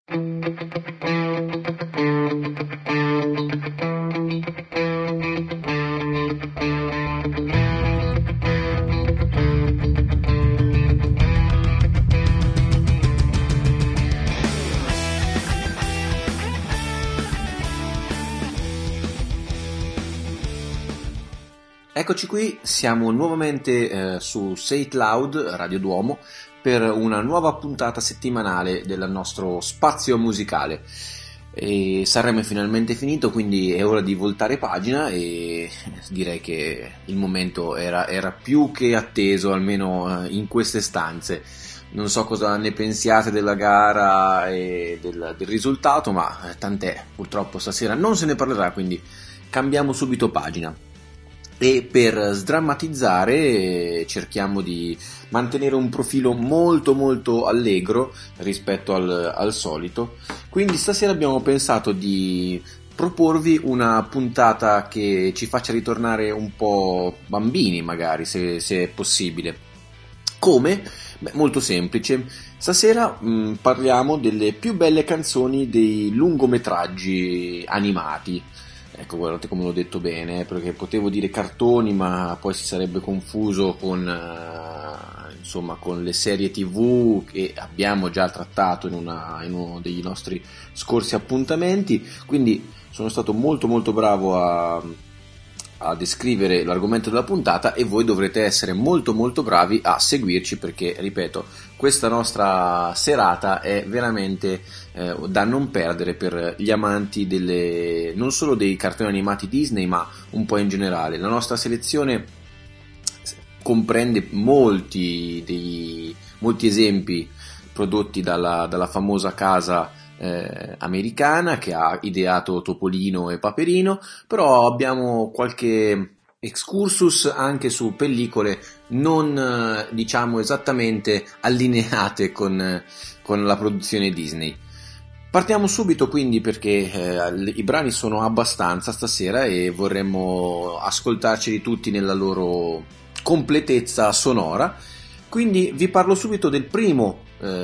Eccoci qui, siamo nuovamente su Say It Loud, Radio Duomo, per una nuova puntata settimanale del nostro spazio musicale. E Sanremo è finalmente finito, quindi è ora di voltare pagina e direi che il momento era più che atteso, almeno in queste stanze. Non so cosa ne pensiate della gara e del risultato, ma tant'è, purtroppo stasera non se ne parlerà, quindi cambiamo subito pagina. E per sdrammatizzare cerchiamo di mantenere un profilo molto molto allegro rispetto al solito. Quindi stasera abbiamo pensato di proporvi una puntata che ci faccia ritornare un po' bambini, magari, se è possibile. Come? Beh, molto semplice. Stasera parliamo delle più belle canzoni dei lungometraggi animati. Ecco, guardate come l'ho detto bene, perché potevo dire cartoni, ma poi si sarebbe confuso con le serie TV che abbiamo già trattato in uno dei nostri scorsi appuntamenti. Quindi sono stato molto molto bravo a descrivere l'argomento della puntata e voi dovrete essere molto molto bravi a seguirci, perché, ripeto, questa nostra serata è veramente da non perdere per gli amanti non solo dei cartoni animati Disney, ma un po' in generale. La nostra selezione comprende molti esempi prodotti dalla famosa casa americana che ha ideato Topolino e Paperino, però abbiamo qualche excursus anche su pellicole non diciamo esattamente allineate con la produzione Disney. Partiamo subito quindi, perché i brani sono abbastanza stasera e vorremmo ascoltarceli tutti nella loro completezza sonora. Quindi vi parlo subito del primo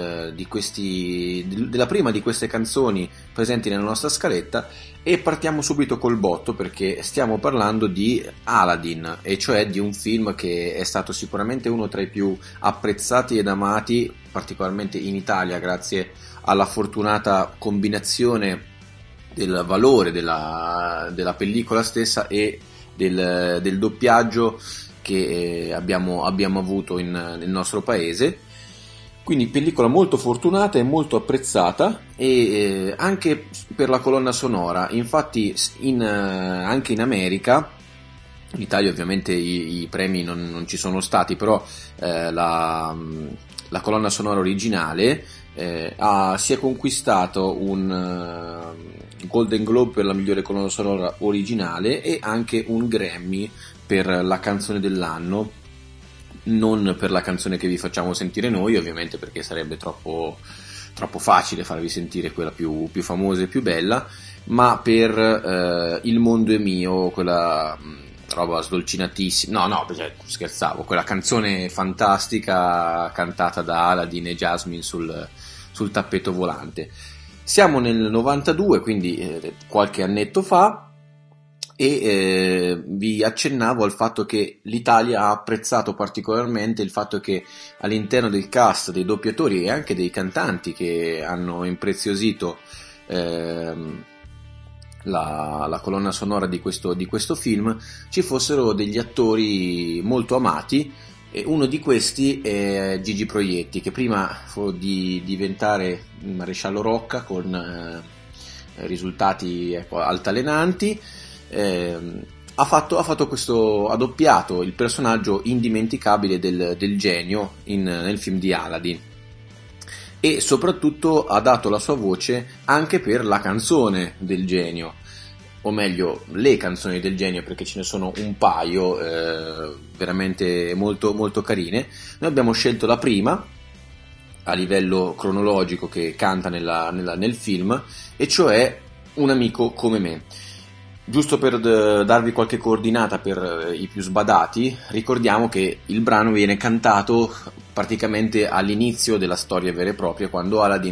della prima di queste canzoni presenti nella nostra scaletta, e partiamo subito col botto, perché stiamo parlando di Aladdin, e cioè di un film che è stato sicuramente uno tra i più apprezzati ed amati, particolarmente in Italia, grazie alla fortunata combinazione del valore della pellicola stessa e del doppiaggio che abbiamo avuto nel nostro paese. Quindi pellicola molto fortunata e molto apprezzata, e anche per la colonna sonora. Infatti anche in America, in Italia ovviamente i premi non ci sono stati, però la colonna sonora originale si è conquistato un Golden Globe per la migliore colonna sonora originale e anche un Grammy per la canzone dell'anno. Non per la canzone che vi facciamo sentire noi, ovviamente, perché sarebbe troppo facile farvi sentire quella più famosa e più bella, ma per Il mondo è mio, quella roba sdolcinatissima, no, scherzavo, quella canzone fantastica cantata da Aladdin e Jasmine sul tappeto volante. Siamo nel 92, quindi qualche annetto fa, e vi accennavo al fatto che l'Italia ha apprezzato particolarmente il fatto che all'interno del cast dei doppiatori e anche dei cantanti che hanno impreziosito la colonna sonora di questo film ci fossero degli attori molto amati, e uno di questi è Gigi Proietti, che prima di diventare maresciallo Rocca con risultati altalenanti ha doppiato il personaggio indimenticabile del genio nel film di Aladdin, e soprattutto ha dato la sua voce anche per la canzone del genio, o meglio le canzoni del genio, perché ce ne sono un paio veramente molto molto carine. Noi abbiamo scelto la prima a livello cronologico che canta nel film, e cioè Un amico come me. Giusto per darvi qualche coordinata per i più sbadati, ricordiamo che il brano viene cantato praticamente all'inizio della storia vera e propria, quando Aladdin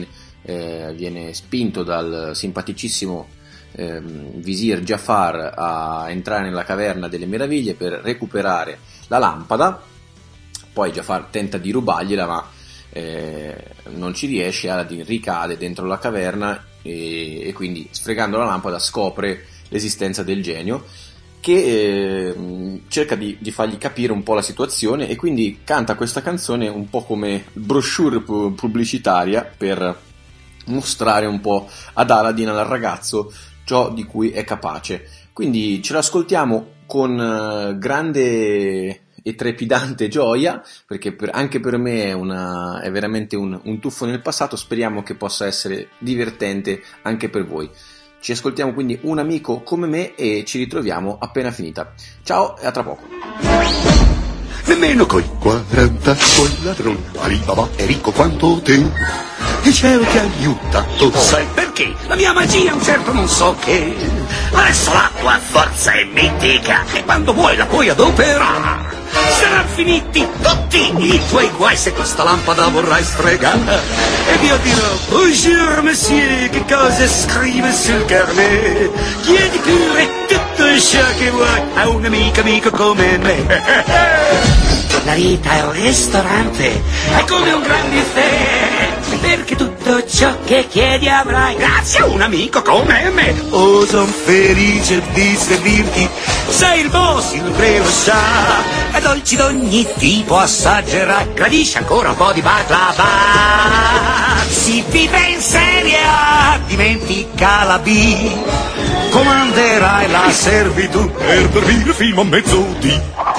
viene spinto dal simpaticissimo visir Jafar a entrare nella caverna delle meraviglie per recuperare la lampada. Poi Jafar tenta di rubargliela, ma non ci riesce. Aladdin ricade dentro la caverna e quindi, sfregando la lampada, scopre l'esistenza del genio, che cerca di fargli capire un po' la situazione, e quindi canta questa canzone un po' come brochure pubblicitaria per mostrare un po' ad Aladdin, al ragazzo, ciò di cui è capace. Quindi ce l'ascoltiamo con grande e trepidante gioia, perché anche per me è veramente un tuffo nel passato. Speriamo che possa essere divertente anche per voi. Ci ascoltiamo quindi Un amico come me e ci ritroviamo appena finita. Ciao e a tra poco. Nemmeno coi 40 quel ladrone Alibaba è ricco quanto te. Il cielo ti aiuta, tu sai perché? La mia magia è un certo non so che. Adesso la tua forza è mitica e quando vuoi la puoi adoperare. Saranno finiti tutti i tuoi guai se questa lampada vorrai sfregare. Ed io dirò: bonjour monsieur, che cosa scrive sul carnet? Chiedi pure tutto ciò che vuoi a un amico come me. La vita è un ristorante, è come un gran buffet, perché tutto ciò che chiedi avrai grazie a un amico come me. Oh, son felice di servirti, sei il boss, il re lo sa. E dolci d'ogni tipo assaggerai, gradisci ancora un po' di baklava. Si vive in serie A, dimentica la B, comanderai la servitù per dormire fino a mezzodì.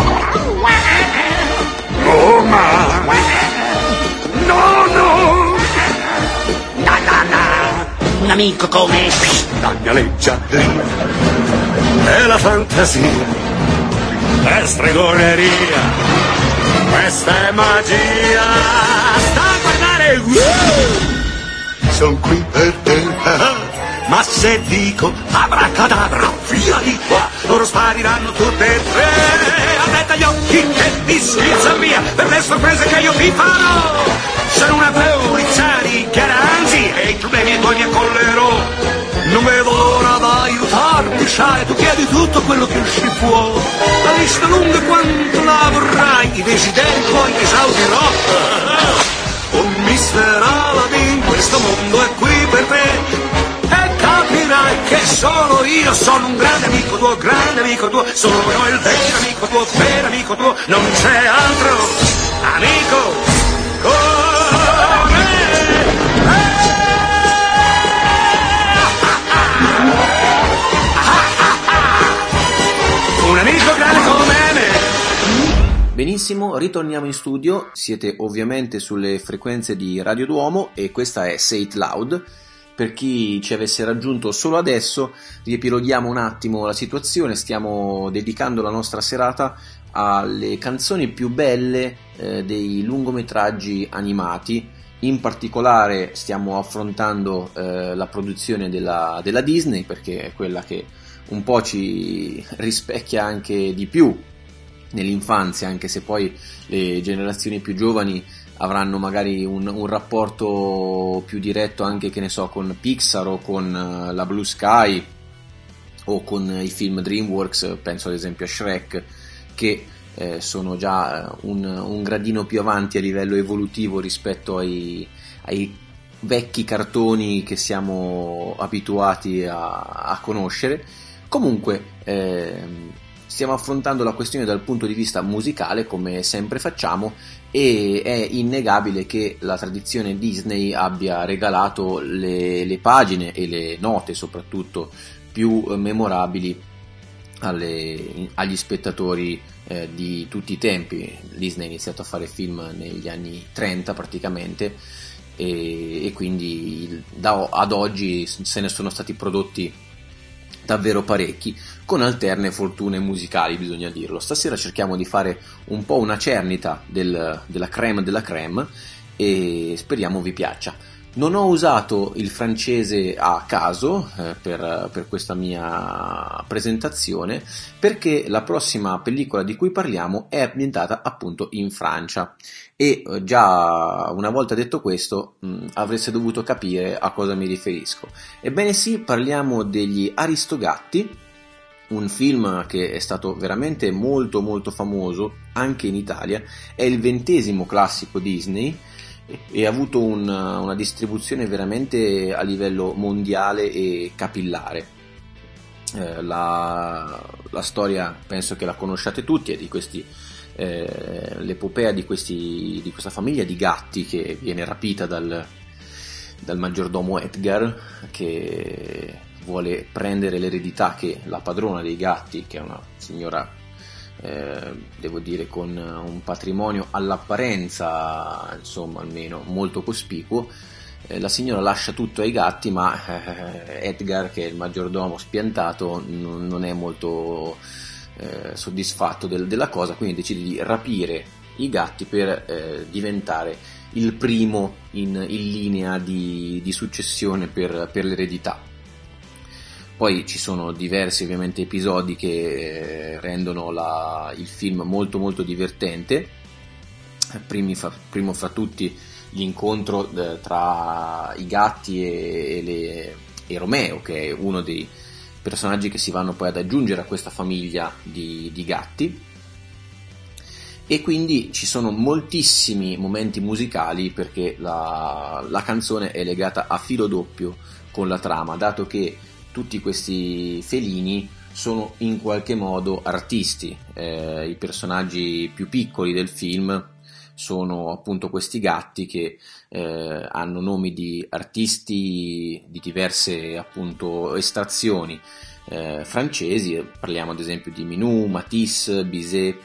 Oh ma no, un amico come la mia leggiadria è la fantasia, è stregoneria, questa è magia. Sta a guardare, son qui per te. Ma se dico abracadabra, via di qua, loro spariranno tutte e tre. Aspetta gli occhi che ti schizzano via per le sorprese che io vi farò. Sono una polizia di garanzi e i problemi tuoi mi accollerò. Non vedo l'ora d'aiutarti, sai, tu chiedi tutto quello che ci può. La lista lunga quanto la vorrai, i desideri poi esaudirò. Oh, Mister Aladdin, questo mondo è qui per te. Capirai che sono io, sono un grande amico tuo, sono il vero amico tuo, non c'è altro amico come me. Un amico grande come me. Benissimo, ritorniamo in studio. Siete ovviamente sulle frequenze di Radio Duomo e questa è Say It Loud. Per chi ci avesse raggiunto solo adesso, riepiloghiamo un attimo la situazione. Stiamo dedicando la nostra serata alle canzoni più belle dei lungometraggi animati. In particolare stiamo affrontando la produzione della Disney, perché è quella che un po' ci rispecchia anche di più nell'infanzia, anche se poi le generazioni più giovani avranno magari un rapporto più diretto anche, che ne so, con Pixar o con la Blue Sky o con i film DreamWorks. Penso ad esempio a Shrek, che sono già un gradino più avanti a livello evolutivo rispetto ai vecchi cartoni che siamo abituati a conoscere. Comunque stiamo affrontando la questione dal punto di vista musicale, come sempre facciamo, e è innegabile che la tradizione Disney abbia regalato le pagine e le note soprattutto più memorabili agli spettatori di tutti i tempi. Disney ha iniziato a fare film negli anni 30 praticamente, e quindi ad oggi se ne sono stati prodotti davvero parecchi, con alterne fortune musicali, bisogna dirlo. Stasera cerchiamo di fare un po' una cernita della crème e speriamo vi piaccia. Non ho usato il francese a caso per questa mia presentazione, perché la prossima pellicola di cui parliamo è ambientata appunto in Francia e già una volta detto questo avreste dovuto capire a cosa mi riferisco. Ebbene sì, parliamo degli Aristogatti, un film che è stato veramente molto molto famoso anche in Italia, è il 20° classico Disney e ha avuto una distribuzione veramente a livello mondiale e capillare. La storia penso che la conosciate tutti, è di l'epopea di questa famiglia di gatti che viene rapita dal maggiordomo Edgar, che vuole prendere l'eredità che la padrona dei gatti, che è una signora devo dire con un patrimonio all'apparenza insomma almeno molto cospicuo, la signora lascia tutto ai gatti, ma Edgar, che è il maggiordomo spiantato, non è molto soddisfatto della cosa, quindi decide di rapire i gatti per diventare il primo in linea di successione per l'eredità. Poi ci sono diversi ovviamente episodi che rendono il film molto molto divertente. Primo fra tutti l'incontro tra i gatti e Romeo, che è uno dei personaggi che si vanno poi ad aggiungere a questa famiglia di gatti. E quindi ci sono moltissimi momenti musicali, perché la canzone è legata a filo doppio con la trama, dato che tutti questi felini sono in qualche modo artisti. I personaggi più piccoli del film sono appunto questi gatti che hanno nomi di artisti di diverse appunto estrazioni francesi. Parliamo ad esempio di Minou, Matisse, Bizet,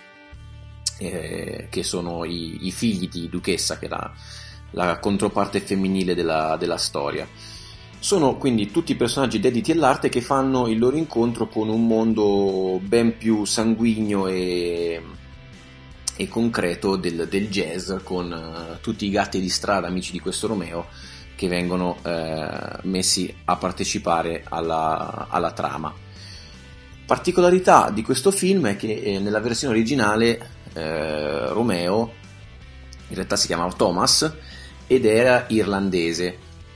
che sono i figli di Duchessa, che è la controparte femminile della storia. Sono quindi tutti personaggi dediti all'arte che fanno il loro incontro con un mondo ben più sanguigno e concreto del jazz, con tutti i gatti di strada, amici di questo Romeo, che vengono messi a partecipare alla trama. Particolarità di questo film è che nella versione originale Romeo in realtà si chiamava Thomas ed era irlandese.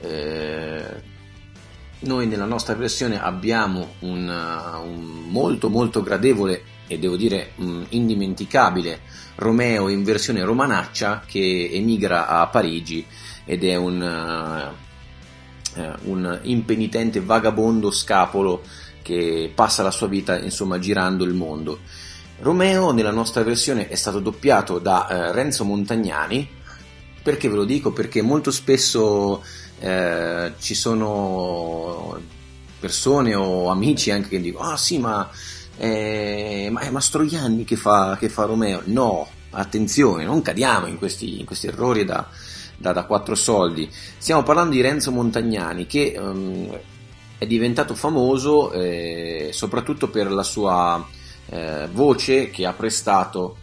Noi nella nostra versione abbiamo un molto molto gradevole e devo dire indimenticabile Romeo in versione romanaccia, che emigra a Parigi ed è un impenitente vagabondo scapolo che passa la sua vita insomma girando il mondo. Romeo nella nostra versione è stato doppiato da Renzo Montagnani. Perché ve lo dico? Perché molto spesso ci sono persone o amici anche che dicono: ah sì, ma è Mastroianni che fa Romeo. No, attenzione, non cadiamo in questi errori da quattro soldi. Stiamo parlando di Renzo Montagnani, che è diventato famoso soprattutto per la sua voce che ha prestato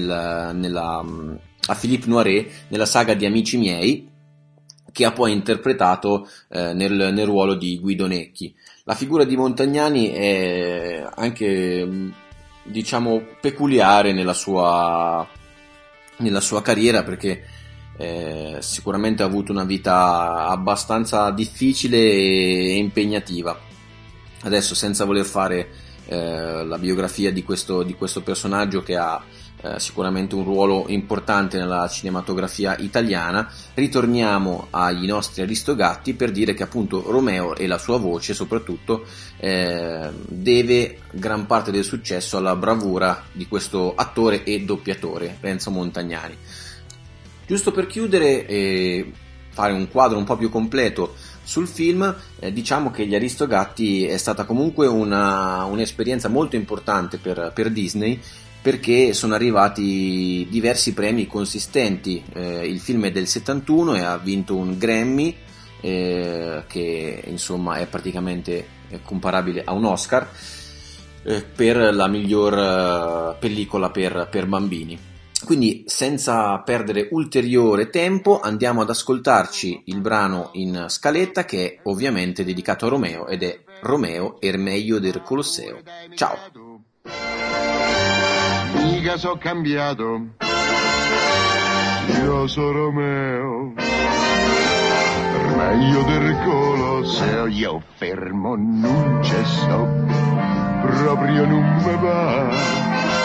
a Philippe Noiret nella saga di Amici miei, che ha poi interpretato nel ruolo di Guido Necchi. La figura di Montagnani è anche diciamo peculiare nella sua carriera, perché sicuramente ha avuto una vita abbastanza difficile e impegnativa. Adesso, senza voler fare la biografia di questo personaggio, che ha sicuramente un ruolo importante nella cinematografia italiana, ritorniamo agli nostri Aristogatti per dire che appunto Romeo e la sua voce soprattutto deve gran parte del successo alla bravura di questo attore e doppiatore Renzo Montagnani. Giusto per chiudere e fare un quadro un po' più completo sul film, diciamo che Gli Aristogatti è stata comunque un'esperienza molto importante per Disney, perché sono arrivati diversi premi consistenti. Il film è del 71 e ha vinto un Grammy, che insomma è praticamente comparabile a un Oscar, per la miglior pellicola per bambini. Quindi senza perdere ulteriore tempo andiamo ad ascoltarci il brano in scaletta, che è ovviamente dedicato a Romeo, ed è Romeo Ermeio del Colosseo. Ciao! Mica so cambiato, io sono Romeo, Ermeio del Colosseo, io fermo non c'è sto, proprio non mi va.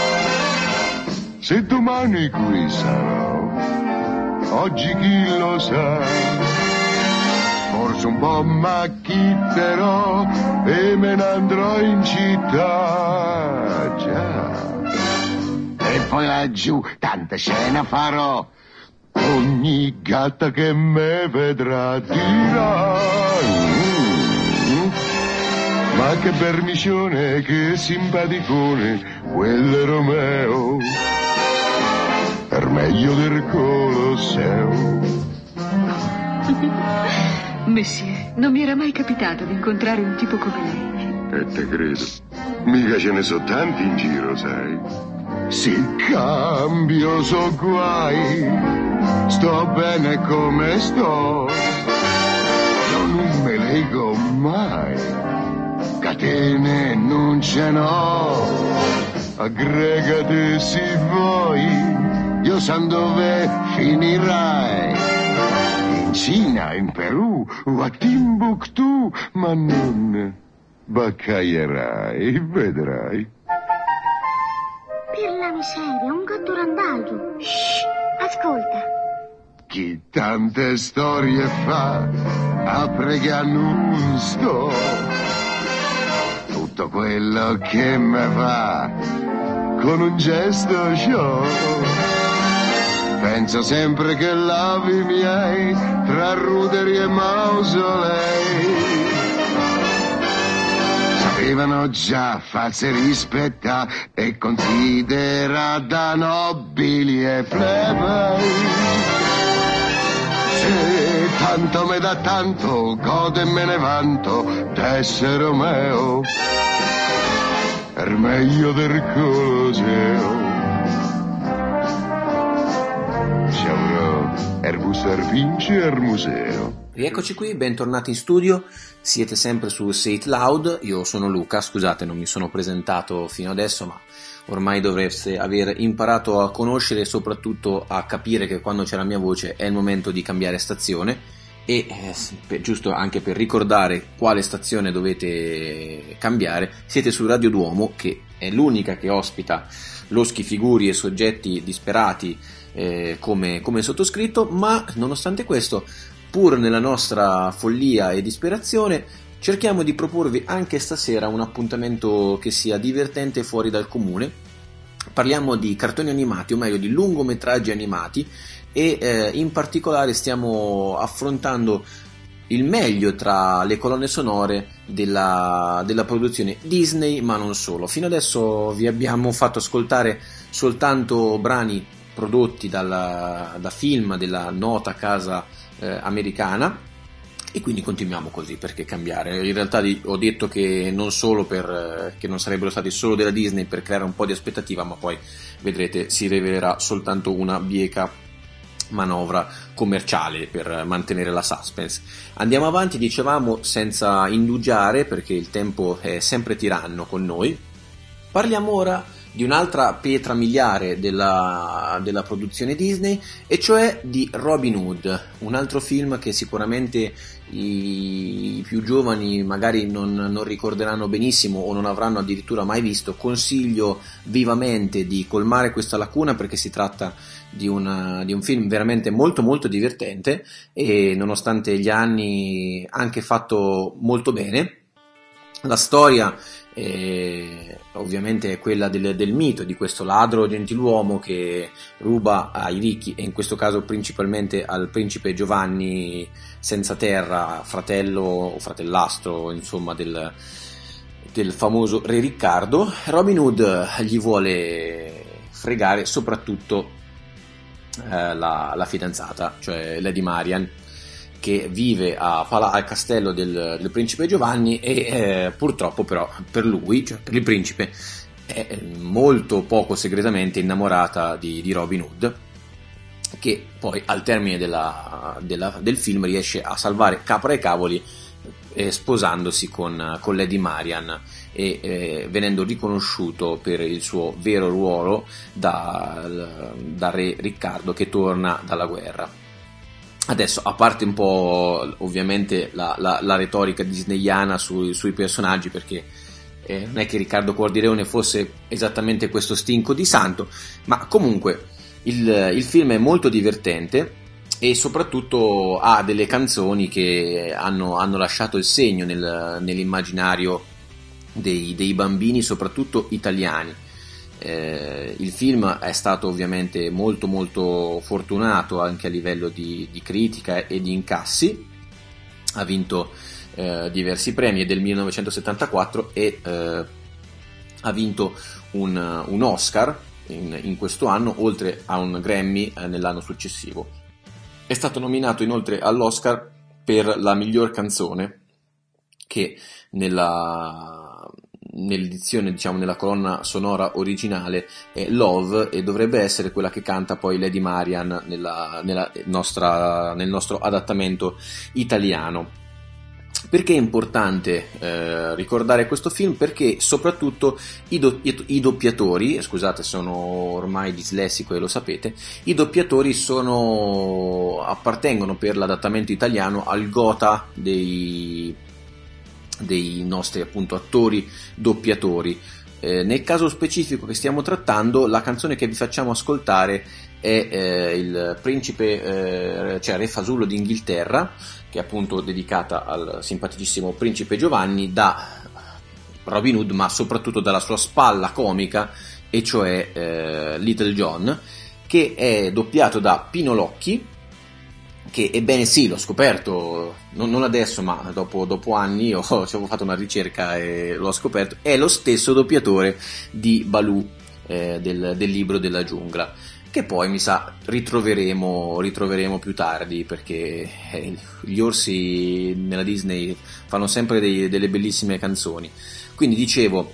Se domani qui sarò, oggi chi lo sa, forse un po' m'acchitterò e me ne andrò in città, già. E poi laggiù tanta scena farò, ogni gatta che me vedrà dirà, ma che permicione, che simpaticone, quello è Romeo, Ermeio del Colosseo. Monsieur, non mi era mai capitato di incontrare un tipo come lei. E te credo. Mica ce ne so tanti in giro, sai. Se cambio so guai, sto bene come sto, non me lego mai, catene non ce n'ho, aggregate se vuoi, io san dove finirai, in Cina, in Perù o a Timbuktu, ma non baccaierai, vedrai. Per la miseria, un gatto randaggio. Shh, ascolta. Chi tante storie fa, apre che non sto, tutto quello che me fa, con un gesto show. Penso sempre che lavi miei tra ruderi e mausolei. Sapevano già farsi rispettare e considerata nobili e plebei. Se tanto me dà tanto, godo e me ne vanto d'essere Romeo, Ermeio del Colosseo. Ci avrò Erbus Ervinci al museo. Rieccoci qui, bentornati in studio, siete sempre su Say It Loud, io sono Luca, scusate non mi sono presentato fino adesso, ma ormai dovreste aver imparato a conoscere e soprattutto a capire che quando c'è la mia voce è il momento di cambiare stazione e giusto anche per ricordare quale stazione dovete cambiare, siete su Radio Duomo, che è l'unica che ospita loschi, figuri e soggetti disperati come sottoscritto, ma nonostante questo, pur nella nostra follia e disperazione, cerchiamo di proporvi anche stasera un appuntamento che sia divertente e fuori dal comune. Parliamo di cartoni animati, o meglio di lungometraggi animati, e in particolare stiamo affrontando il meglio tra le colonne sonore della produzione Disney, ma non solo. Fino adesso vi abbiamo fatto ascoltare soltanto brani prodotti da film della nota casa americana, e quindi continuiamo così, perché cambiare. In realtà ho detto che non solo che non sarebbero stati solo della Disney per creare un po' di aspettativa, ma poi vedrete si rivelerà soltanto una bieca manovra commerciale per mantenere la suspense. Andiamo avanti, dicevamo, senza indugiare, perché il tempo è sempre tiranno con noi. Parliamo ora di un'altra pietra miliare della produzione Disney, e cioè di Robin Hood, un altro film che sicuramente i più giovani magari non ricorderanno benissimo o non avranno addirittura mai visto. Consiglio vivamente di colmare questa lacuna, perché si tratta di un film veramente molto molto divertente e nonostante gli anni anche fatto molto bene. La storia ovviamente è quella del mito di questo ladro gentiluomo che ruba ai ricchi, e in questo caso principalmente al principe Giovanni senza terra, fratello o fratellastro insomma del famoso re Riccardo. Robin Hood gli vuole fregare soprattutto la fidanzata, cioè Lady Marian, che vive al castello del principe Giovanni, e purtroppo però per lui, cioè per il principe, è molto poco segretamente innamorata di Robin Hood, che poi al termine del film riesce a salvare capra e cavoli sposandosi con Lady Marian e venendo riconosciuto per il suo vero ruolo da re Riccardo che torna dalla guerra. Adesso, a parte un po' ovviamente la retorica disneyana sui personaggi, perché non è che Riccardo Cuor di Leone fosse esattamente questo stinco di santo, ma comunque il film è molto divertente e soprattutto ha delle canzoni che hanno lasciato il segno nell'immaginario dei bambini, soprattutto italiani. Il film è stato ovviamente molto molto fortunato anche a livello di critica e di incassi, ha vinto diversi premi, è del 1974 e ha vinto un Oscar in questo anno, oltre a un Grammy nell'anno successivo. È stato nominato inoltre all'Oscar per la miglior canzone, che nell'edizione, diciamo, nella colonna sonora originale è Love, e dovrebbe essere quella che canta poi Lady Marian nel nostro adattamento italiano. Perché è importante ricordare questo film? Perché soprattutto i doppiatori, scusate, sono ormai dislessico e lo sapete, i doppiatori appartengono per l'adattamento italiano al gotha dei nostri appunto attori doppiatori. Nel caso specifico che stiamo trattando, la canzone che vi facciamo ascoltare è il principe, cioè Re Fasullo d'Inghilterra, che è appunto dedicata al simpaticissimo principe Giovanni da Robin Hood, ma soprattutto dalla sua spalla comica, e cioè Little John, che è doppiato da Pino Locchi, che ebbene sì, l'ho scoperto non adesso, ma dopo anni ci avevo fatto una ricerca e l'ho scoperto, è lo stesso doppiatore di Baloo del libro della giungla, che poi mi sa ritroveremo più tardi, perché gli orsi nella Disney fanno sempre delle bellissime canzoni. Quindi dicevo,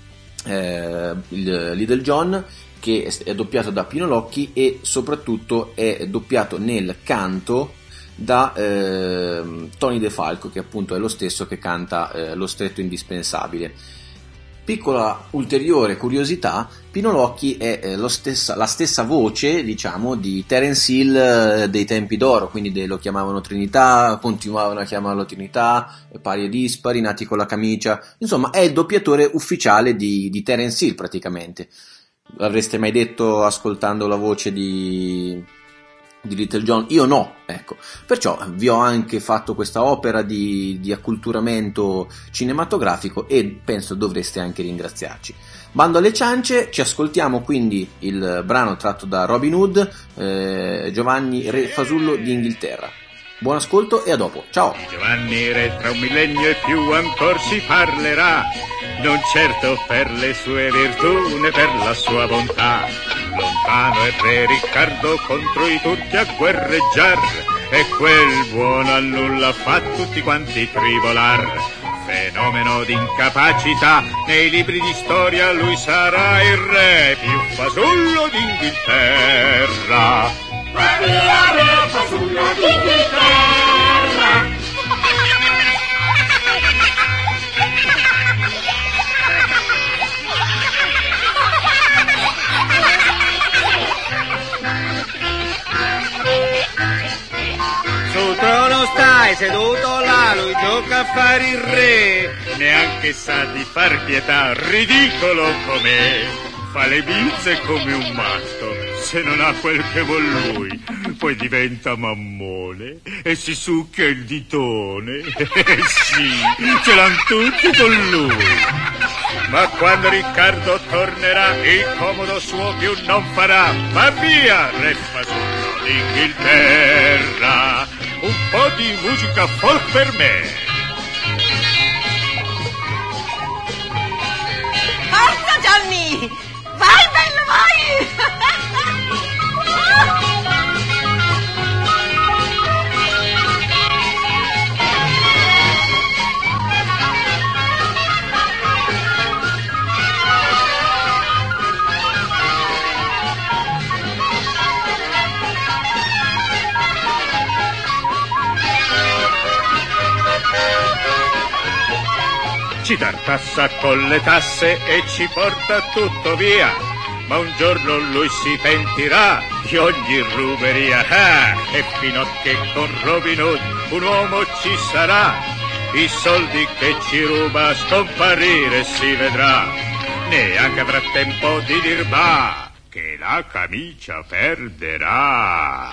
il Little John, che è doppiato da Pino Locchi e soprattutto è doppiato nel canto da Tony De Falco, che appunto è lo stesso che canta Lo stretto indispensabile. Piccola ulteriore curiosità, Pino Locchi è la stessa voce, diciamo, di Terence Hill dei tempi d'oro, quindi lo chiamavano Trinità, continuavano a chiamarlo Trinità, pari e dispari, nati con la camicia, insomma è il doppiatore ufficiale di Terence Hill praticamente. L'avreste mai detto ascoltando la voce di Little John? Io no, ecco. Perciò vi ho anche fatto questa opera di acculturamento cinematografico e penso dovreste anche ringraziarci. Bando alle ciance, ci ascoltiamo quindi il brano tratto da Robin Hood, Giovanni Re Fasullo d'Inghilterra. Buon ascolto e a dopo, ciao! Giovanni Re tra un millennio e più ancor si parlerà, non certo per le sue virtù né per la sua bontà. Lontano è Re Riccardo contro i turchi a guerreggiar, e quel buono a nulla fa tutti quanti tribolar. Fenomeno d'incapacità, nei libri di storia lui sarà il re più fasullo d'Inghilterra. Re fasullo d'Inghilterra. Sul trono stai seduto là, lui gioca a fare il re, neanche sa di far pietà, ridicolo com'è. Fa le bizze come un matto, se non ha quel che vuol lui, poi diventa mammone e si succhia il ditone. Sì, ce l'han tutti con lui. Ma quando Riccardo tornerà, il comodo suo più non farà. Va via, Re Fasullo d'Inghilterra, un po' di musica folk per me. Forza Gianni! Vai bello vai! ci dar tassa con le tasse e ci porta tutto via. Ma un giorno lui si pentirà di ogni ruberia, e fino a che con Robin Hood un uomo ci sarà, i soldi che ci ruba scomparire si vedrà. Neanche avrà tempo di dir bah, che la camicia perderà.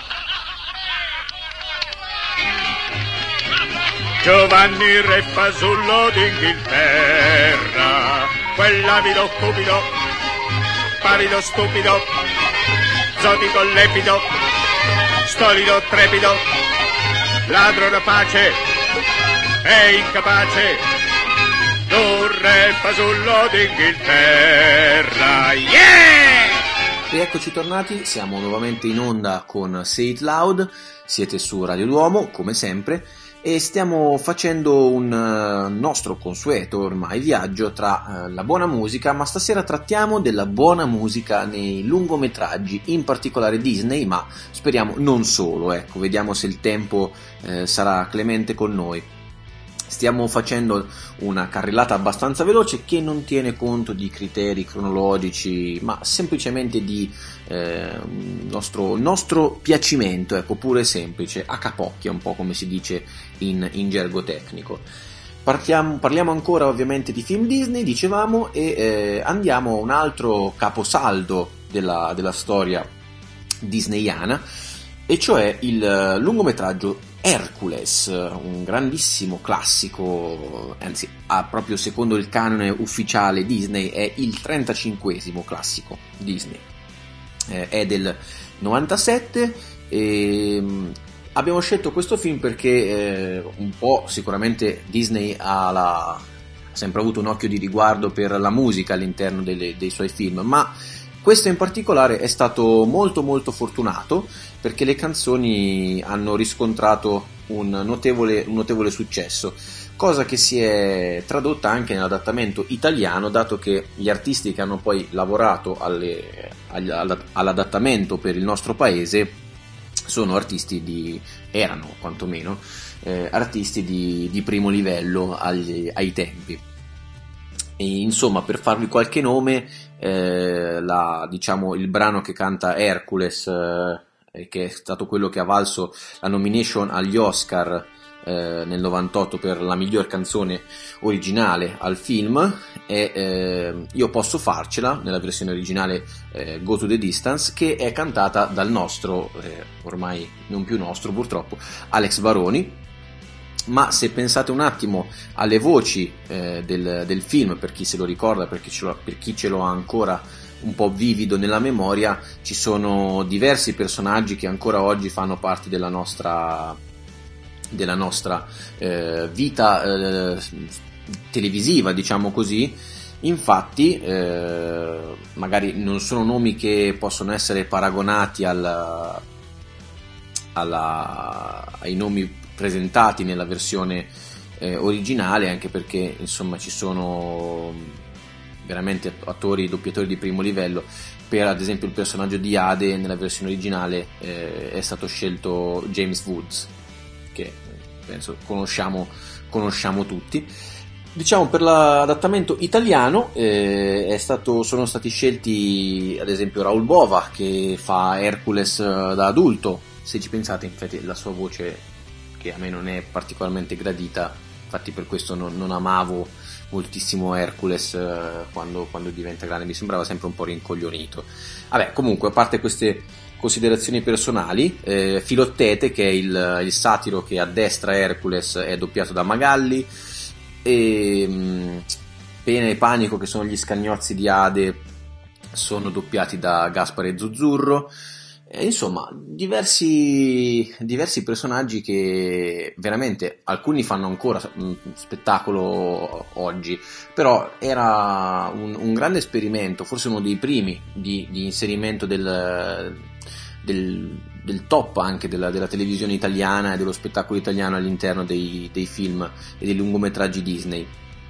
Giovanni Re Fasullo d'Inghilterra, quell'avido cupido, pavido stupido, zotico lepido, stolido trepido, ladro rapace e incapace, d'un Re Fasullo d'Inghilterra, yeah! E eccoci tornati, siamo nuovamente in onda con Say It Loud, siete su Radio Duomo, come sempre, e stiamo facendo un nostro consueto ormai viaggio tra la buona musica, ma stasera trattiamo della buona musica nei lungometraggi, in particolare Disney, ma speriamo non solo, ecco, vediamo se il tempo sarà clemente con noi. Stiamo facendo una carrellata abbastanza veloce che non tiene conto di criteri cronologici, ma semplicemente di nostro piacimento, ecco, pure semplice, a capocchia, un po' come si dice in gergo tecnico. Parliamo ancora ovviamente di film Disney, dicevamo, e andiamo a un altro caposaldo della storia disneyana, e cioè il lungometraggio Hercules, un grandissimo classico, anzi, proprio secondo il canone ufficiale Disney è il 35esimo classico Disney. È del 97 e abbiamo scelto questo film perché un po' sicuramente Disney ha sempre avuto un occhio di riguardo per la musica all'interno dei suoi film, ma questo in particolare è stato molto molto fortunato perché le canzoni hanno riscontrato un notevole successo, cosa che si è tradotta anche nell'adattamento italiano, dato che gli artisti che hanno poi lavorato all'adattamento per il nostro paese sono erano quantomeno artisti di primo livello ai tempi. E insomma, per farvi qualche nome, il brano che canta Hercules, che è stato quello che ha valso la nomination agli Oscar nel 98 per la miglior canzone originale al film, è Io posso farcela, nella versione originale Go to the Distance, che è cantata dal nostro, ormai non più nostro purtroppo, Alex Baroni. Ma se pensate un attimo alle voci del film, per chi se lo ricorda, per chi ce lo ha ancora un po' vivido nella memoria, ci sono diversi personaggi che ancora oggi fanno parte della nostra vita televisiva, diciamo così. Infatti magari non sono nomi che possono essere paragonati ai nomi presentati nella versione originale, anche perché insomma ci sono veramente doppiatori di primo livello. Per ad esempio il personaggio di Ade nella versione originale è stato scelto James Woods, che penso conosciamo tutti. Diciamo, per l'adattamento italiano sono stati scelti ad esempio Raul Bova, che fa Hercules da adulto. Se ci pensate, infatti la sua voce, che a me non è particolarmente gradita, infatti per questo non amavo moltissimo Hercules quando diventa grande, mi sembrava sempre un po' rincoglionito. Vabbè, comunque, a parte queste considerazioni personali, Filottete, che è il satiro che addestra Hercules, è doppiato da Magalli, e Pena e Panico, che sono gli scagnozzi di Ade, sono doppiati da Gaspare Zuzzurro. Insomma, diversi personaggi che veramente alcuni fanno ancora spettacolo oggi, però era un grande esperimento, forse uno dei primi di inserimento del top anche della televisione italiana e dello spettacolo italiano all'interno dei film e dei lungometraggi Disney.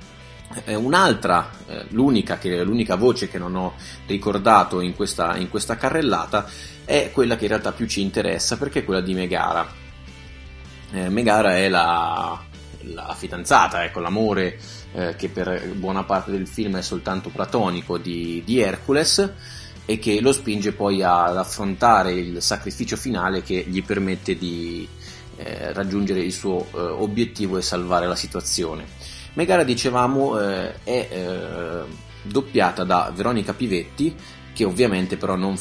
L'unica voce che non ho ricordato in questa carrellata è quella che in realtà più ci interessa, perché è quella di Megara. Megara è la fidanzata, ecco, l'amore che per buona parte del film è soltanto platonico di Hercules, e che lo spinge poi ad affrontare il sacrificio finale che gli permette di raggiungere il suo obiettivo e salvare la situazione. Megara, dicevamo, è doppiata da Veronica Pivetti, che ovviamente però non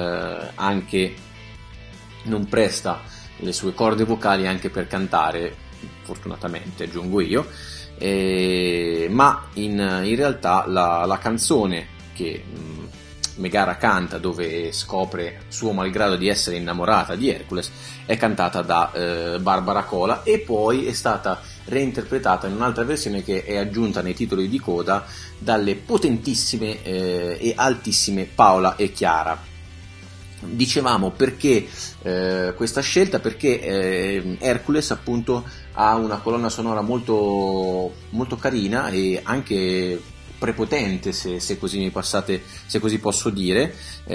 presta le sue corde vocali anche per cantare, fortunatamente aggiungo io, ma in realtà la canzone che Megara canta, dove scopre suo malgrado di essere innamorata di Hercules, è cantata da Barbara Cola, e poi è stata reinterpretata in un'altra versione che è aggiunta nei titoli di coda dalle potentissime e altissime Paola e Chiara. Dicevamo perché questa scelta, perché Hercules appunto ha una colonna sonora molto, molto carina e anche prepotente, se così posso dire,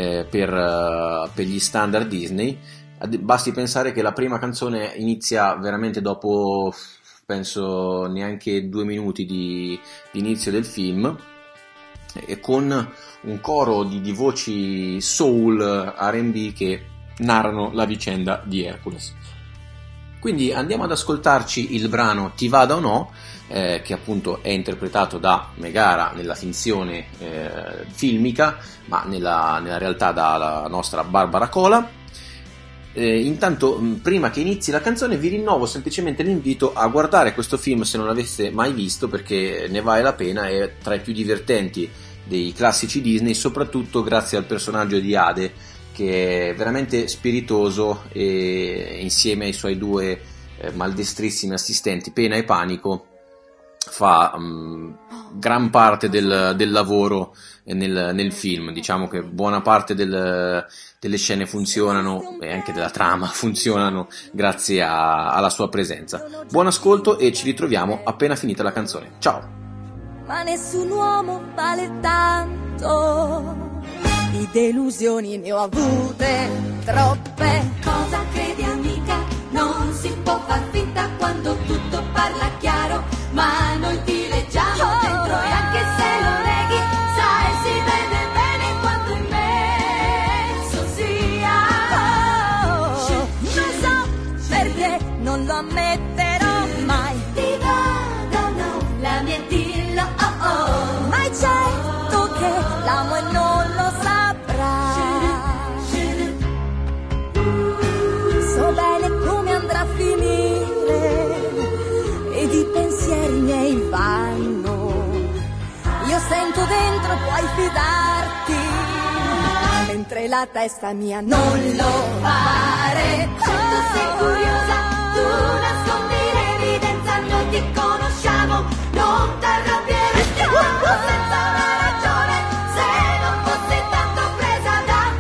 per gli standard Disney. Basti pensare che la prima canzone inizia veramente dopo, penso, neanche 2 minuti di inizio del film, e con un coro di voci soul R&B che narrano la vicenda di Hercules. Quindi andiamo ad ascoltarci il brano Ti vada o no, che appunto è interpretato da Megara nella finzione filmica, ma nella realtà dalla nostra Barbara Cola. Intanto, prima che inizi la canzone, vi rinnovo semplicemente l'invito a guardare questo film se non l'aveste mai visto, perché ne vale la pena, è tra i più divertenti dei classici Disney, soprattutto grazie al personaggio di Ade, che è veramente spiritoso, e insieme ai suoi 2 maldestrissimi assistenti Pena e Panico fa gran parte del lavoro nel film. Diciamo che buona parte delle scene funzionano, e anche della trama funzionano grazie alla sua presenza. Buon ascolto e ci ritroviamo appena finita la canzone. Ciao! Ma nessun uomo vale tanto, di delusioni ne ho avute troppe. Cosa credi, amica? Non si può far finta quando tutto parla chiaro, ma noi ti leggiamo dentro, e anche se lo neghi, sai, si vede bene quanto immenso sia. Non so perché non lo ammetterò mai. Ti vado, no, la mia dillo, oh oh. Ma è certo che l'amo e non lo saprà. So bene come andrà a finire, ed i pensieri miei vanno. Io sento dentro, puoi fidarti, mentre la testa mia non lo fare. Certo sei curiosa, tu nascondi l'evidenza, noi ti conosciamo, non t'arrabbieresti senza una ragione, se non fossi tanto presa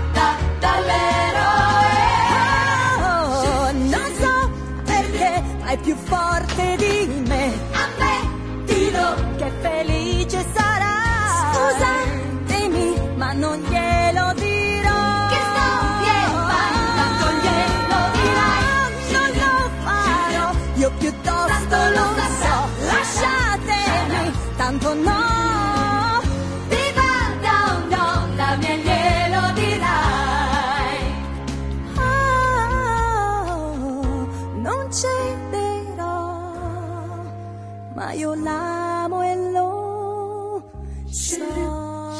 dall'eroe. Non so perché, ma è più forte di me. Ammettilo che felice sarà. Scusatemi, ma non glielo dirò. Che storie fai, tanto glielo dirai. Non lo farò, io piuttosto lo so. Lasciatemi, tanto no. Ti vada o no, la mia glielo dirai. Non cederò, ma io l'amo e lo so.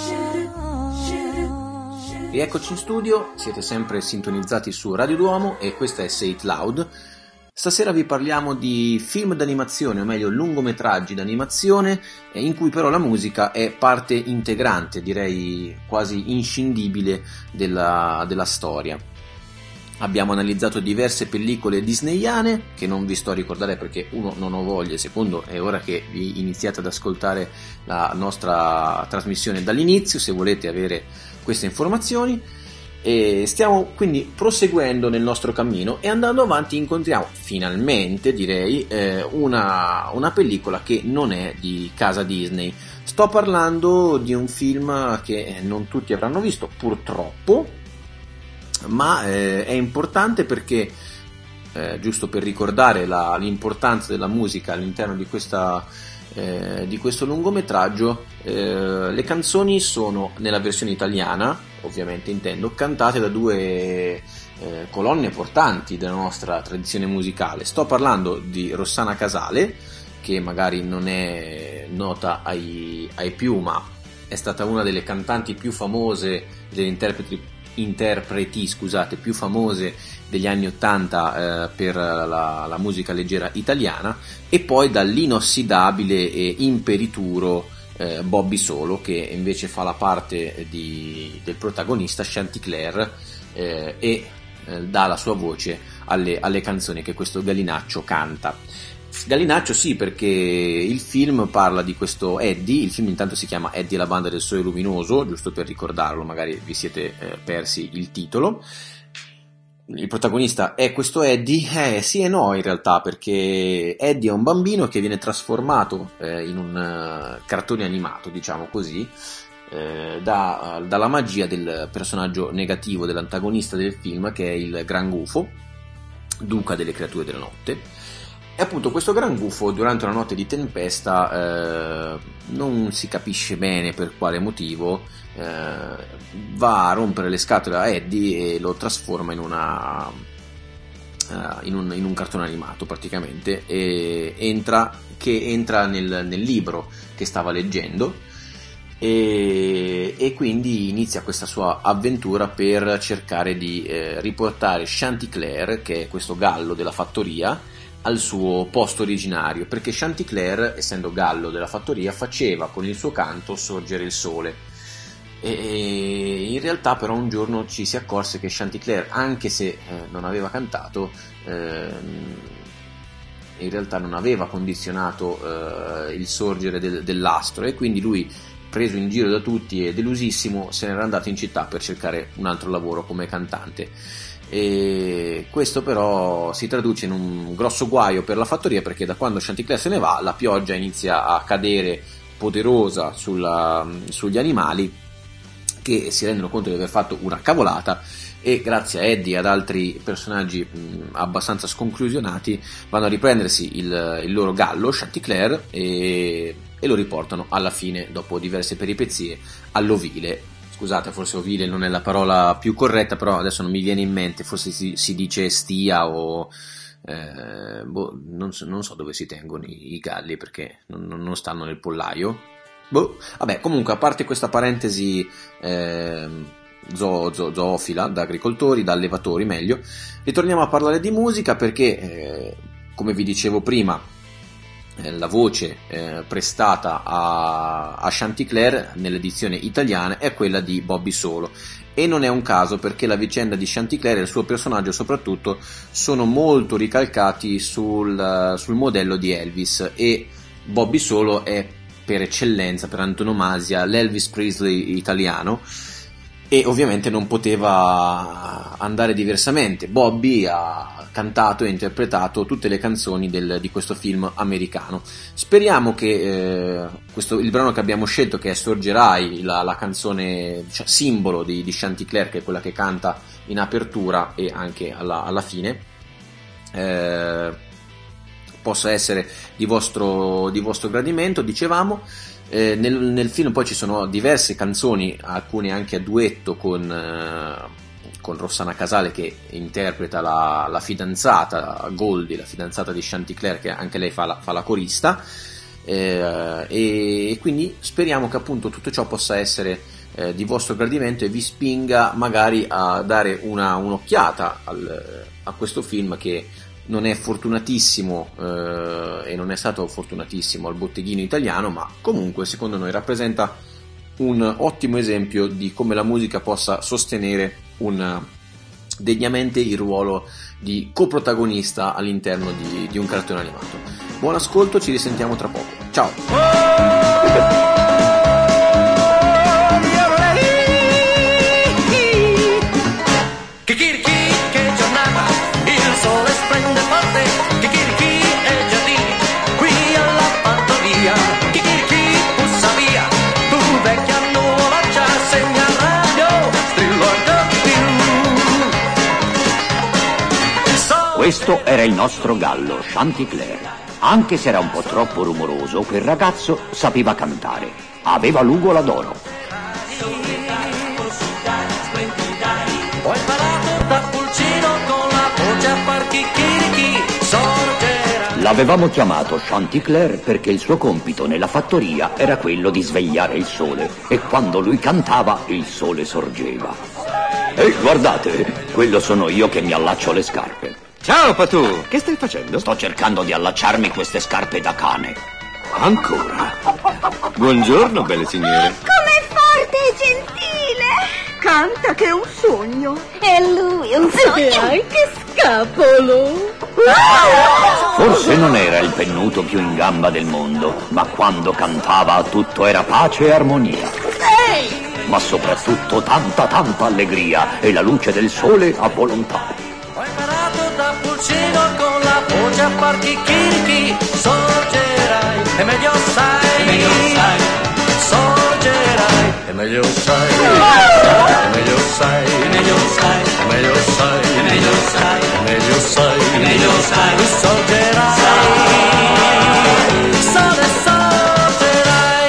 Rieccoci in studio, siete sempre sintonizzati su Radio Duomo e questa è Say It Loud. Stasera vi parliamo di film d'animazione, o meglio lungometraggi d'animazione, in cui però la musica è parte integrante, direi quasi inscindibile della storia. Abbiamo analizzato diverse pellicole disneyane, che non vi sto a ricordare perché uno, non ho voglia, secondo è ora che vi iniziate ad ascoltare la nostra trasmissione dall'inizio, se volete avere queste informazioni. E stiamo quindi proseguendo nel nostro cammino, e andando avanti incontriamo finalmente, direi, una pellicola che non è di casa Disney. Sto parlando di un film che non tutti avranno visto, purtroppo, ma è importante perché giusto per ricordare l'importanza della musica all'interno di questo lungometraggio, le canzoni sono nella versione italiana, ovviamente intendo, cantate da due colonne portanti della nostra tradizione musicale. Sto parlando di Rossana Casale, che magari non è nota ai più, ma è stata una delle cantanti più famose, delle interpreti più famose degli anni 80 per la musica leggera italiana, e poi dall'inossidabile e imperituro Bobby Solo, che invece fa la parte del protagonista Chanticleer e dà la sua voce alle canzoni che questo Gallinaccio canta. Gallinaccio sì, perché il film parla di questo Eddie, il film intanto si chiama Eddie e la banda del Sole Luminoso, giusto per ricordarlo, magari vi siete persi il titolo. Il protagonista è questo Eddie? Sì e no in realtà, perché Eddie è un bambino che viene trasformato in un cartone animato, diciamo così, dalla magia del personaggio negativo, dell'antagonista del film, che è il Gran Gufo, duca delle creature della notte. E appunto questo Gran Gufo, durante una notte di tempesta, non si capisce bene per quale motivo, va a rompere le scatole a Eddie e lo trasforma in un cartone animato praticamente, e entra nel libro che stava leggendo, e quindi inizia questa sua avventura per cercare di riportare Chanticleer, che è questo gallo della fattoria, al suo posto originario, perché Chanticleer, essendo gallo della fattoria, faceva con il suo canto sorgere il sole. E in realtà però un giorno ci si accorse che Chanticleer, anche se non aveva cantato, in realtà non aveva condizionato il sorgere dell'astro, e quindi lui, preso in giro da tutti e delusissimo, se n'era andato in città per cercare un altro lavoro come cantante. E questo però si traduce in un grosso guaio per la fattoria, perché da quando Chanticleer se ne va la pioggia inizia a cadere poderosa sugli animali, che si rendono conto di aver fatto una cavolata, e grazie a Eddie e ad altri personaggi abbastanza sconclusionati vanno a riprendersi il loro gallo Chanticleer e lo riportano alla fine, dopo diverse peripezie, all'ovile. Scusate, forse ovile non è la parola più corretta, però adesso non mi viene in mente, forse si dice stia o non so dove si tengono i galli, perché non stanno nel pollaio. Vabbè, comunque, a parte questa parentesi zoofila, da agricoltori, da allevatori meglio, ritorniamo a parlare di musica, perché come vi dicevo prima, la voce prestata a Chanticleer nell'edizione italiana è quella di Bobby Solo, e non è un caso, perché la vicenda di Chanticleer e il suo personaggio soprattutto sono molto ricalcati sul modello di Elvis, e Bobby Solo è per eccellenza, per antonomasia, l'Elvis Presley italiano, e ovviamente non poteva andare diversamente. Bobby ha cantato e interpretato tutte le canzoni di questo film americano. Speriamo che il brano che abbiamo scelto, che è Sorgerai, la canzone, cioè, simbolo di Chanticleer, che è quella che canta in apertura e anche alla fine, possa essere di vostro gradimento. Dicevamo, nel film poi ci sono diverse canzoni, alcune anche a duetto con Rossana Casale, che interpreta la fidanzata Goldie, la fidanzata di Chanticleer, che anche lei fa la corista, e quindi speriamo che appunto tutto ciò possa essere di vostro gradimento e vi spinga magari a dare un'occhiata a questo film, che non è fortunatissimo e non è stato fortunatissimo al botteghino italiano, ma comunque secondo noi rappresenta un ottimo esempio di come la musica possa sostenere degnamente il ruolo di coprotagonista all'interno di un cartone animato. Buon ascolto, ci risentiamo tra poco. Ciao! Questa Questo era il nostro gallo, Chanticleer. Anche se era un po' troppo rumoroso, quel ragazzo sapeva cantare. Aveva l'ugola d'oro. Ho imparato da pulcino con la voce a far chicchirichi, sorgerà. L'avevamo chiamato Chanticleer perché il suo compito nella fattoria era quello di svegliare il sole, e quando lui cantava il sole sorgeva. Ehi, guardate, quello sono io che mi allaccio le scarpe. Ciao Patù, che stai facendo? Sto cercando di allacciarmi queste scarpe da cane. Ancora? Buongiorno, belle signore. Com'è forte e gentile! Canta che è un sogno. E lui è un sogno! Che scapolo! Forse non era il pennuto più in gamba del mondo, ma quando cantava tutto era pace e armonia. Ma soprattutto tanta allegria e la luce del sole a volontà. Ho imparato da pulcino con la voce a far chicchirichi, sorgerai e meglio sai, sorgerai e meglio sai, e meglio sai, e meglio sai, e meglio sai, e meglio sai, e meglio sai, e meglio sai, tu sorgerai, sole sorgerai.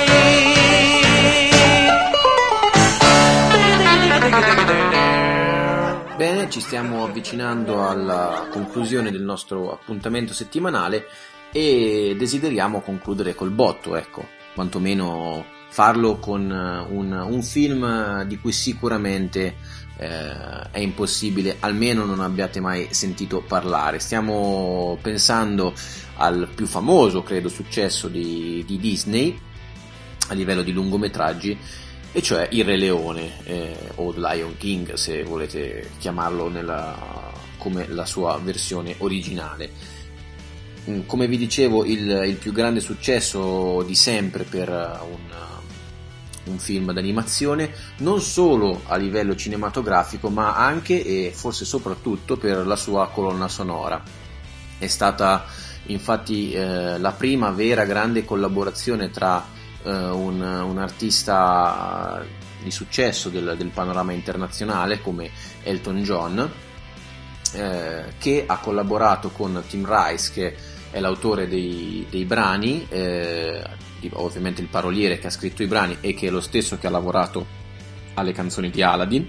Bene, ci stiamo avvicinando alla conclusione del nostro appuntamento settimanale e desideriamo concludere col botto, ecco, quantomeno farlo con un film di cui sicuramente è impossibile, almeno non abbiate mai sentito parlare. Stiamo pensando al più famoso, credo, successo di Disney a livello di lungometraggi, e cioè Il Re Leone, o The Lion King se volete chiamarlo come la sua versione originale. Come vi dicevo, il più grande successo di sempre per un film d'animazione, non solo a livello cinematografico ma anche e forse soprattutto per la sua colonna sonora. È stata infatti la prima vera grande collaborazione tra un artista di successo del panorama internazionale come Elton John, che ha collaborato con Tim Rice, che è l'autore dei brani, ovviamente il paroliere che ha scritto i brani e che è lo stesso che ha lavorato alle canzoni di Aladdin,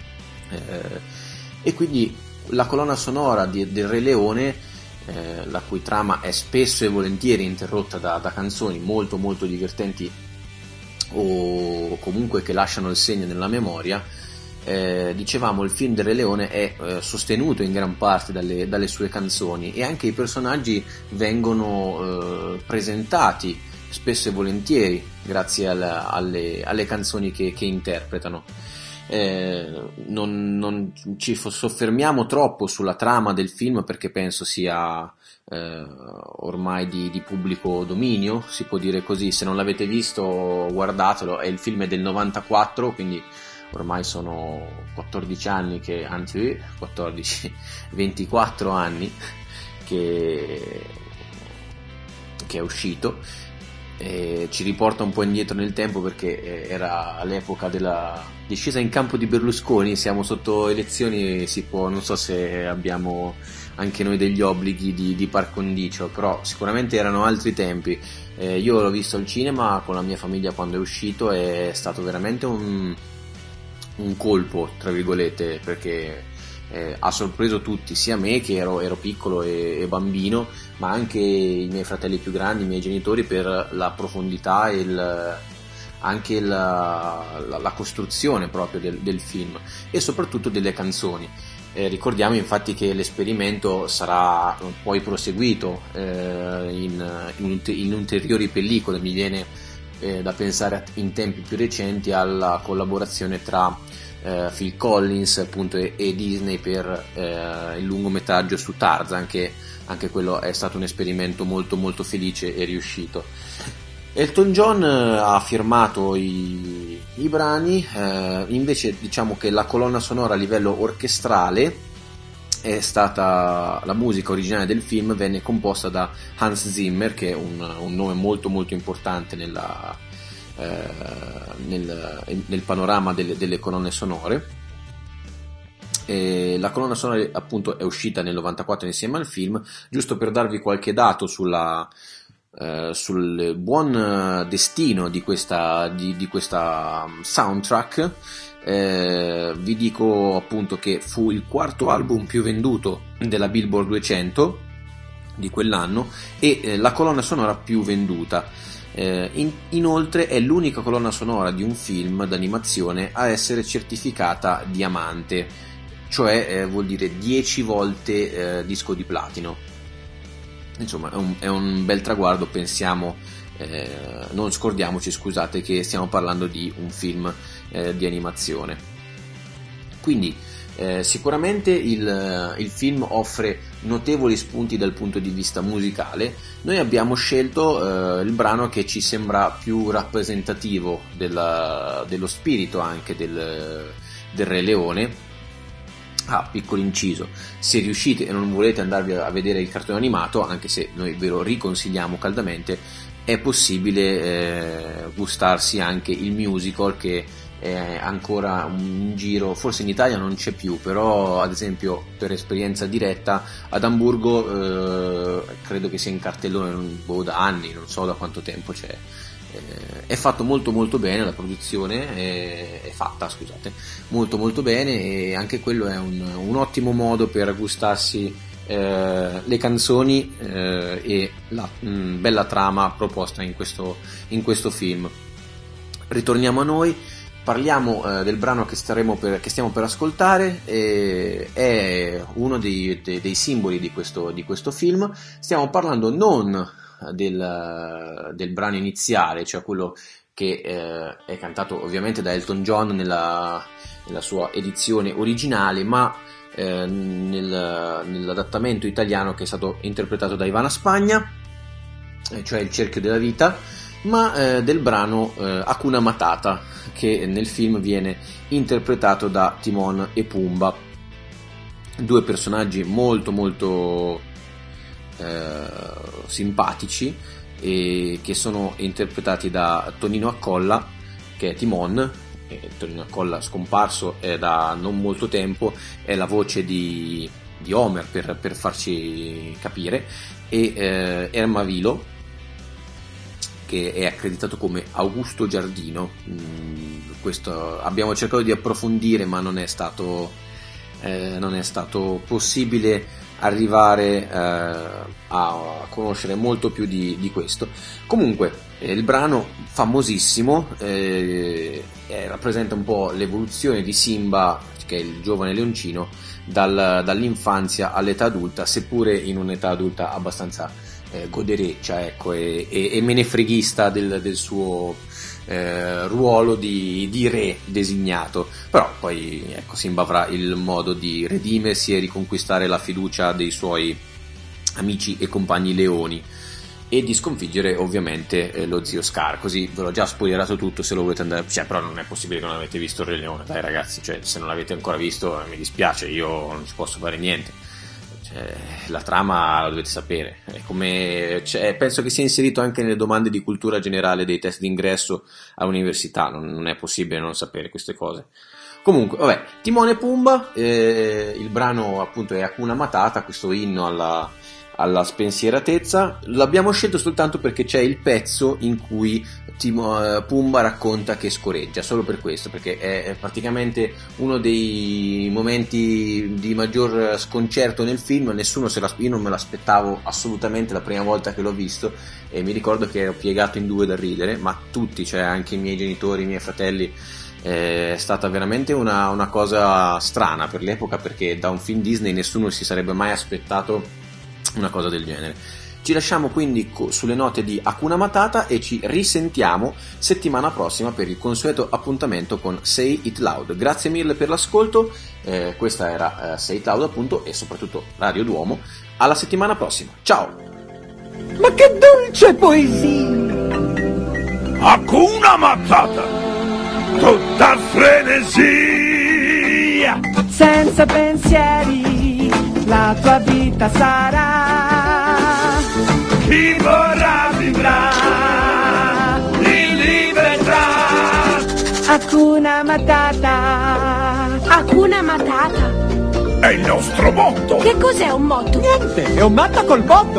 e quindi la colonna sonora del Re Leone, la cui trama è spesso e volentieri interrotta da canzoni molto molto divertenti o comunque che lasciano il segno nella memoria. Dicevamo, il film del Re Leone è sostenuto in gran parte dalle sue canzoni, e anche i personaggi vengono presentati spesso e volentieri grazie alle canzoni che interpretano. Non ci soffermiamo troppo sulla trama del film perché penso sia ormai di pubblico dominio, si può dire così. Se non l'avete visto, guardatelo. Il film è del 94, quindi ormai sono 14 anni 24 anni che è uscito. Ci riporta un po' indietro nel tempo perché era all'epoca della discesa in campo di Berlusconi. Siamo sotto elezioni, non so se abbiamo anche noi degli obblighi di par condicio, però sicuramente erano altri tempi. Io l'ho visto al cinema con la mia famiglia quando è uscito, è stato veramente un colpo, tra virgolette, perché ha sorpreso tutti, sia me che ero piccolo e bambino, ma anche i miei fratelli più grandi, i miei genitori, per la profondità e anche la costruzione proprio del film e soprattutto delle canzoni. Ricordiamo infatti che l'esperimento sarà poi proseguito in ulteriori pellicole. Mi viene da pensare in tempi più recenti alla collaborazione tra Phil Collins appunto e Disney per il lungometraggio su Tarzan, che anche quello è stato un esperimento molto molto felice e riuscito. Elton John ha firmato i brani, invece diciamo che la colonna sonora a livello orchestrale è stata, la musica originale del film venne composta da Hans Zimmer, che è un nome molto molto importante nel panorama delle colonne sonore, La colonna sonora appunto è uscita nel 94 insieme al film. Giusto per darvi qualche dato sul buon destino di questa soundtrack, vi dico appunto che fu il quarto album più venduto della Billboard 200 di quell'anno e la colonna sonora più venduta. Inoltre è l'unica colonna sonora di un film d'animazione a essere certificata diamante, cioè vuol dire 10 volte disco di platino. Insomma è un bel traguardo, pensiamo, non scordiamoci, scusate, che stiamo parlando di un film di animazione. Quindi sicuramente il film offre notevoli spunti dal punto di vista musicale. Noi abbiamo scelto il brano che ci sembra più rappresentativo dello spirito anche del Re Leone. Piccolo inciso, se riuscite e non volete andarvi a vedere il cartone animato, anche se noi ve lo riconsigliamo caldamente, è possibile gustarsi anche il musical, che è ancora in giro, forse in Italia non c'è più, però ad esempio per esperienza diretta ad Amburgo credo che sia in cartellone da anni, non so da quanto tempo c'è. È fatto molto molto bene, la produzione è fatta, scusate, molto molto bene, e anche quello è un ottimo modo per gustarsi le canzoni e la bella trama proposta in questo film. Ritorniamo a noi, parliamo del brano che stiamo per ascoltare. È uno dei simboli di questo film. Stiamo parlando non del brano iniziale, cioè quello che è cantato ovviamente da Elton John nella sua edizione originale, ma nell'adattamento italiano che è stato interpretato da Ivana Spagna, cioè Il cerchio della vita, ma del brano Hakuna Matata, che nel film viene interpretato da Timon e Pumba, due personaggi molto molto simpatici, e che sono interpretati da Tonino Accolla, che è Timon. Tonino Accolla, scomparso da non molto tempo, è la voce di Homer, per farci capire, e Ermavilo, che è accreditato come Augusto Giardino. Questo abbiamo cercato di approfondire, ma non è stato possibile arrivare a conoscere molto più di questo. Comunque il brano famosissimo rappresenta un po' l'evoluzione di Simba, che è il giovane leoncino, dall'infanzia all'età adulta, seppure in un'età adulta abbastanza godereccia, ecco, e menefreghista del suo ruolo di re designato. Però poi, ecco, Simba avrà il modo di redimersi e riconquistare la fiducia dei suoi amici e compagni leoni, e di sconfiggere ovviamente lo zio Scar. Così ve l'ho già spoilerato tutto, se lo volete andare, però non è possibile che non avete visto il Re Leone, dai ragazzi, se non l'avete ancora visto mi dispiace, io non ci posso fare niente. La trama la dovete sapere, è come, penso che sia inserito anche nelle domande di cultura generale dei test d'ingresso all'università, non è possibile non sapere queste cose. Comunque, vabbè, Timone e Pumba, il brano appunto è Hakuna Matata, questo inno alla spensieratezza. L'abbiamo scelto soltanto perché c'è il pezzo in cui Pumba racconta che scoreggia, solo per questo, perché è praticamente uno dei momenti di maggior sconcerto nel film. Io non me l'aspettavo assolutamente la prima volta che l'ho visto, e mi ricordo che ero piegato in due da ridere, ma tutti, cioè anche i miei genitori, i miei fratelli. È stata veramente una cosa strana per l'epoca, perché da un film Disney nessuno si sarebbe mai aspettato una cosa del genere. Ci lasciamo quindi sulle note di Hakuna Matata e ci risentiamo settimana prossima per il consueto appuntamento con Say It Loud. Grazie mille per l'ascolto, questa era Say It Loud appunto, e soprattutto Radio Duomo. Alla settimana prossima, ciao! Ma che dolce poesia! Hakuna Matata, tutta frenesia! Senza pensieri la tua vita sarà. Chi vorrà vivrà in libertà. Hakuna Matata. Hakuna Matata? È il nostro motto. Che cos'è un motto? Niente, è un matto col botto.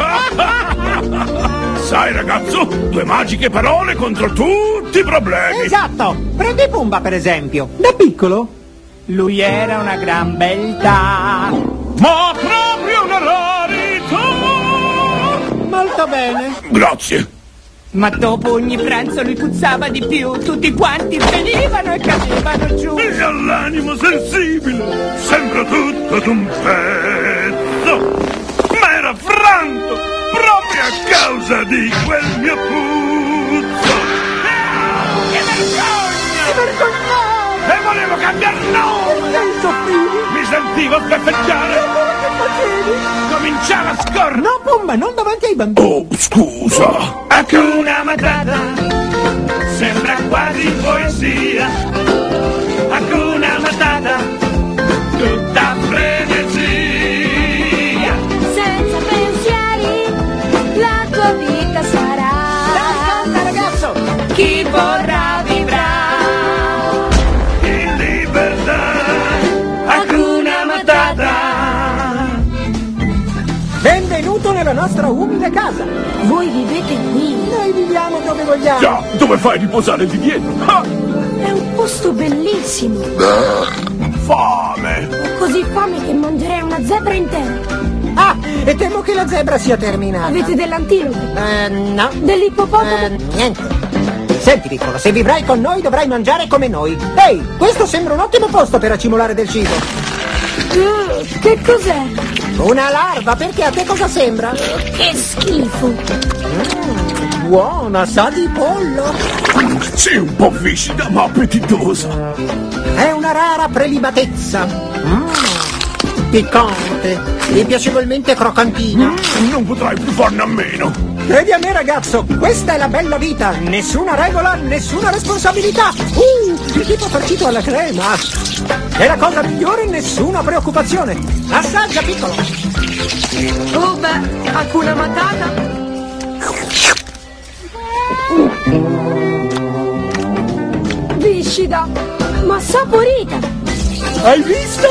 Sai ragazzo, 2 magiche parole contro tutti i problemi. Esatto, prendi Pumba per esempio. Da piccolo lui era una gran beltà. Ma proprio una rarità. Molto bene. Grazie. Ma dopo ogni pranzo lui puzzava di più. Tutti quanti venivano e cadevano giù. E all'animo sensibile sembra tutto d'un pezzo. Ma era franto proprio a causa di quel mio puzzo. Che vergogna! Che vergognare! E volevo cambiar nome! Che soffrivi? Mi sentivo sbeffeggiare! Che facevi? Cominciava a scorrere! No, Pumba, non davanti ai bambini! Oh, scusa! Hakuna Matata sembra quasi poesia. Hakuna Matata, tutta frenesia. Senza pensieri la tua vita sarà. Dai, canta ragazzo! Chi vorrà vivrà. In libertà. Hakuna Matata. Benvenuto nella nostra umile casa! Voi vivete qui? Noi viviamo dove vogliamo! Già, dove fai riposare lì dietro? Ah, È un posto bellissimo. fame. Ho così fame che mangerei una zebra intera. Ah, e temo che la zebra sia terminata. Avete dell'antilope? No. Dell'ippopotamo? Niente. Senti piccolo, se vivrai con noi dovrai mangiare come noi. Ehi, questo sembra un ottimo posto per accumulare del cibo. Che cos'è? Una larva, perché a te cosa sembra? Che schifo. Buona, sa di pollo. Sì, un po' viscida ma appetitosa. È una rara prelibatezza. Piccante e piacevolmente croccantina. Non potrai più farne a meno. Credi a me ragazzo, questa è la bella vita. Nessuna regola, nessuna responsabilità. Il tipo farcito alla crema. È la cosa migliore, nessuna preoccupazione. Assaggia piccolo. Oh beh, Hakuna Matata. Viscida, ma saporita. Hai visto?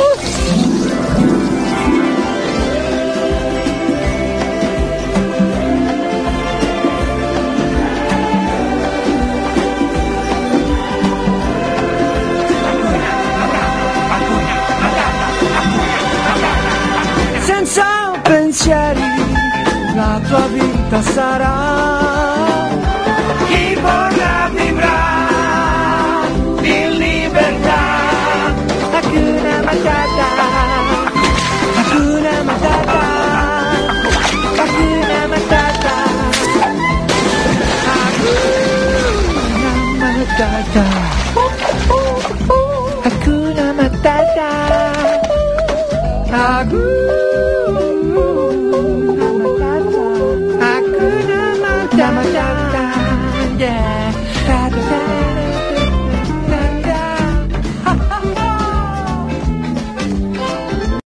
Senza pensieri la tua vita sarà. Chi vorrà vivrà in libertà. Hakuna Matata, Hakuna Matata, Hakuna Matata, Hakuna Matata, Hakuna Matata, Hakuna Matata, yeah.